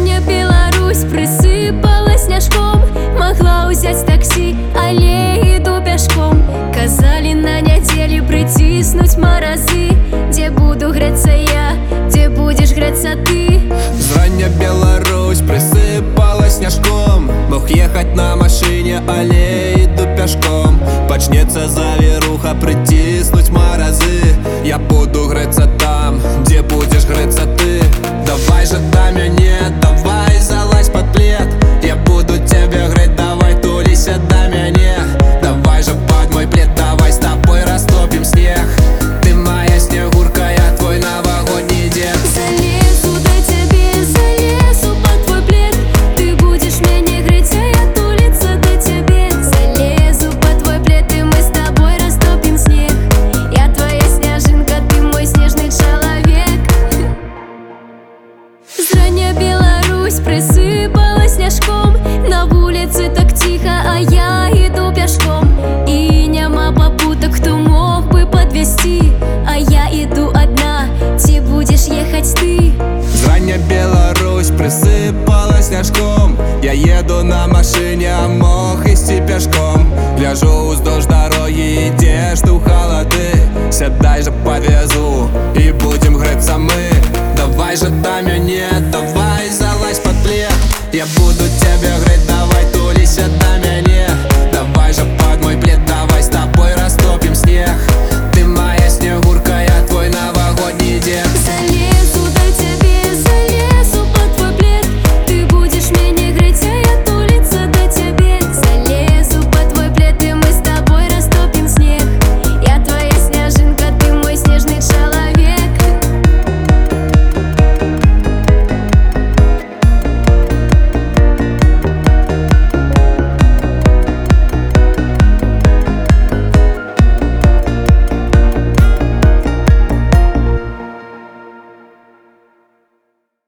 Зрання Беларусь присыпала снежком. Могла взять такси, але иду пешком. Казали на неделе притиснуть морозы. Где буду греться я, где будешь греться ты? Зрання Беларусь присыпала снежком. Мог ехать на машине, але иду пешком. Почнется завируха, притиснуть морозы. Я буду греться там, где будешь греться ты. Давай же до меня, давай залазь под плед. Я буду тебя греть, давай тулися до меня. Давай же под мой плед, давай с тобой растопим снег. Ты моя снегурка, я твой новогодний дед. Залезу до тебе, залезу под твой плед. Ты будешь меня греть, а я тулиться до тебе. Залезу под твой плед, и мы с тобой растопим снег. Я твоя снежинка, ты мой снежный человек. Зрання Беларусь присыпала снежком. На улице так тихо, а я иду пешком. И нема попуток, кто мог бы подвести. А я иду одна, где будешь ехать ты? Зрання Беларусь присыпала снежком. Я еду на машине, а мог идти пешком. Гляжу уздолж дороги, идешь ты в холоды. Сядай же подвезу, и будем греться мы. Давай же до меня, давай залазь под плед. Я буду тебя греть,